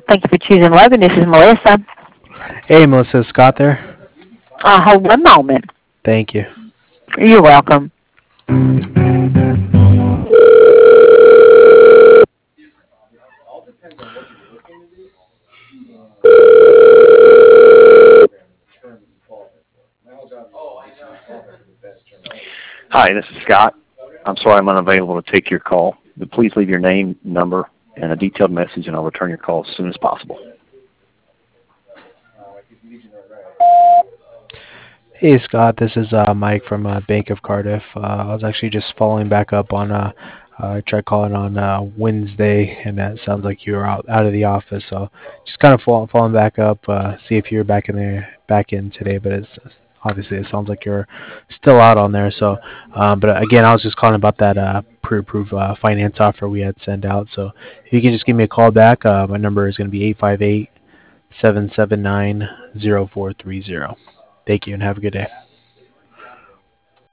Thank you for choosing Logan. This is Melissa. Hey, Melissa, Scott there. Hold one moment. Thank you. You're welcome. Hi, this is Scott. I'm sorry I'm unavailable to take your call, but please leave your name, number, and a detailed message, and I'll return your call as soon as possible. Hey, Scott, this is Mike from Bank of Cardiff. I was actually just following back up on. I tried calling on Wednesday, and that sounds like you were out of the office. So just kind of following back up, see if you're back in today. But it's obviously it sounds like you're still out on there. So, but again, I was just calling about that pre-approved finance offer we had sent out. So if you can just give me a call back, my number is going to be 858-779-0430. Thank you and have a good day.